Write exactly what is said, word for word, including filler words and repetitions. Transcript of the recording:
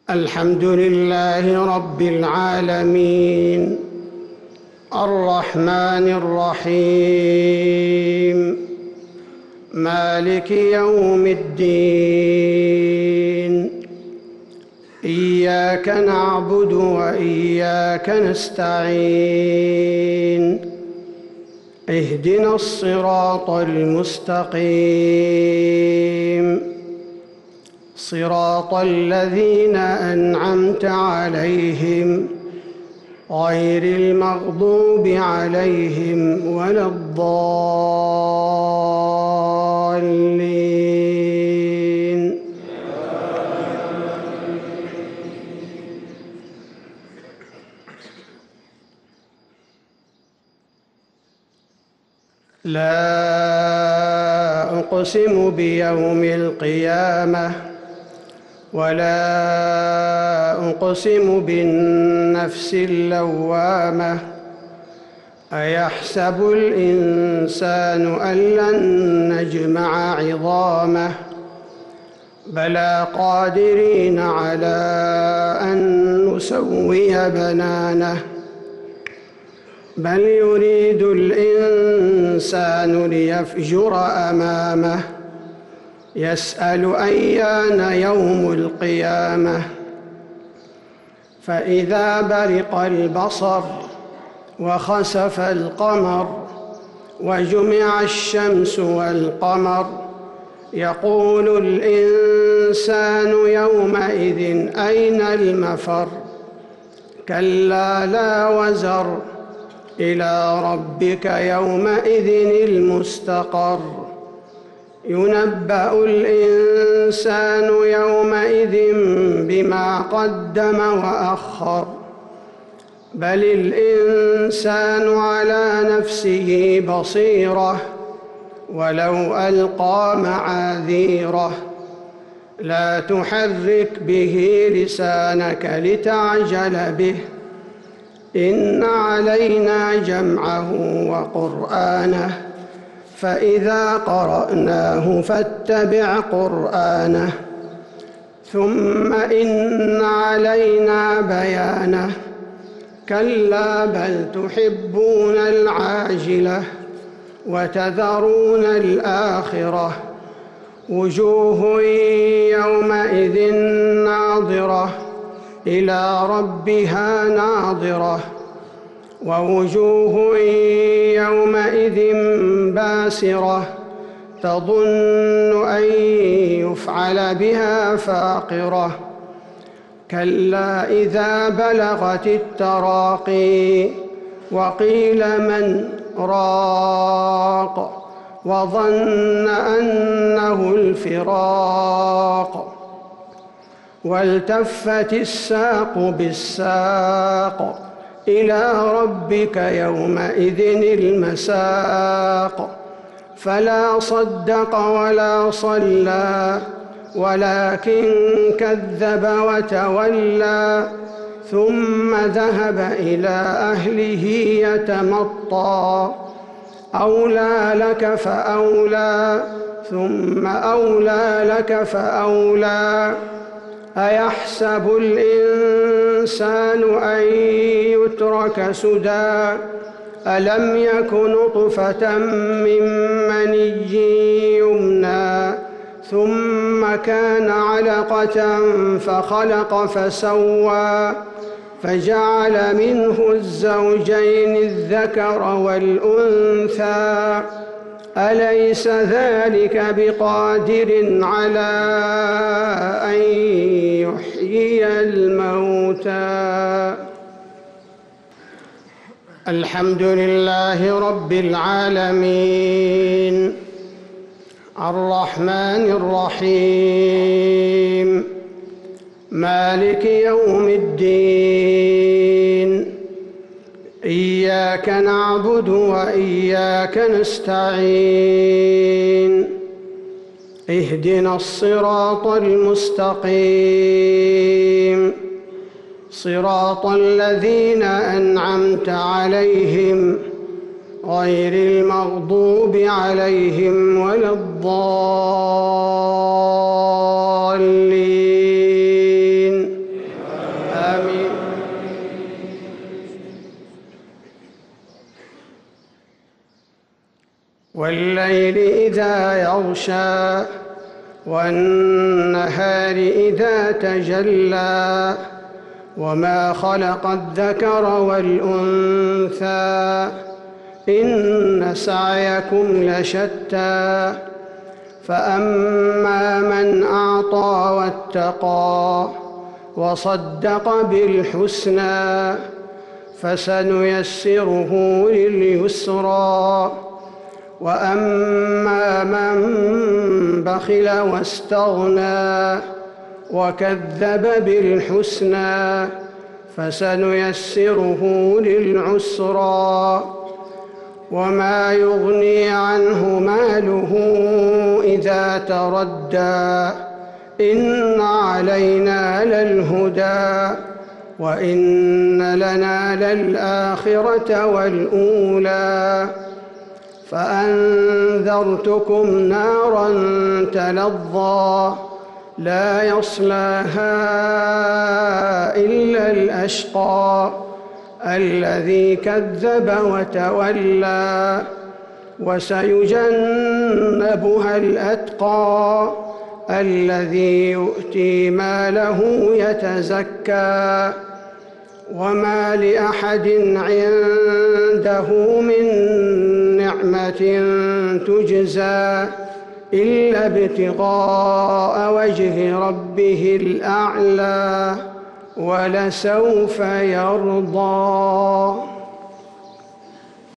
الحمد لله رب العالمين الرحمن الرحيم مالك يوم الدين إياك نعبد وإياك نستعين اهدنا الصراط المستقيم صراط الذين أنعمت عليهم غير المغضوب عليهم ولا الضالين. لا أقسم بيوم القيامة ولا أقسم بالنفس اللوامة أيحسب الإنسان أن لن نجمع عظامه بلى قادرين على أن نسوي بنانه بل يريد الإنسان ليفجر أمامه يسأل أيان يوم القيامة فإذا برق البصر وخسف القمر وجمع الشمس والقمر يقول الإنسان يومئذ أين المفر كلا لا وزر إلى ربك يومئذ المستقر ينبأ الإنسان يومئذ بما قدم وأخر بل الإنسان على نفسه بصيرة ولو ألقى معاذيره لا تحرك به لسانك لتعجل به إن علينا جمعه وقرآنه فإذا قرأناه فاتبع قرآنه ثم إن علينا بيانه كلا بل تحبون العاجلة وتذرون الآخرة وجوه يومئذ ناظرة إلى ربها ناظرة ووجوه يومئذ باسرة تظن أن يفعل بها فاقرة كلا إذا بلغت التراقي وقيل من راق وظن أنه الفراق والتفت الساق بالساق إلى ربك يومئذ المساق فلا صدق ولا صلى ولكن كذب وتولى ثم ذهب إلى أهله يتمطى أولى لك فأولى ثم أولى لك فأولى أيحسب الإنسان أن يترك سدى ألم يك نطفة من مني يمنى ثم كان علقة فخلق فسوى فجعل منه الزوجين الذكر والأنثى أليس ذلك بقادر على أن يحيي الموتى. الحمد لله رب العالمين الرحمن الرحيم مالك يوم الدين إياك نعبد وإياك نستعين اهدنا الصراط المستقيم صراط الذين أنعمت عليهم غير المغضوب عليهم ولا الضالين. والليل إذا يغشى والنهار إذا تجلى وما خلق الذكر والأنثى إن سعيكم لشتى فأما من أعطى واتقى وصدق بالحسنى فسنيسره لليسرى وأما من بخل واستغنى وكذب بالحسنى فسنيسره للعسرى وما يغني عنه ماله إذا تردى إن علينا للهدى وإن لنا للآخرة والأولى فأنذرتكم نارا تلظى لا يصلاها إلا الأشقى الذي كذب وتولى وسيجنبها الأتقى الذي يؤتي ماله يتزكى وما لأحد عنده من نعمة تجزى إلا ابتغاء وجه ربه الأعلى ولسوف يرضى.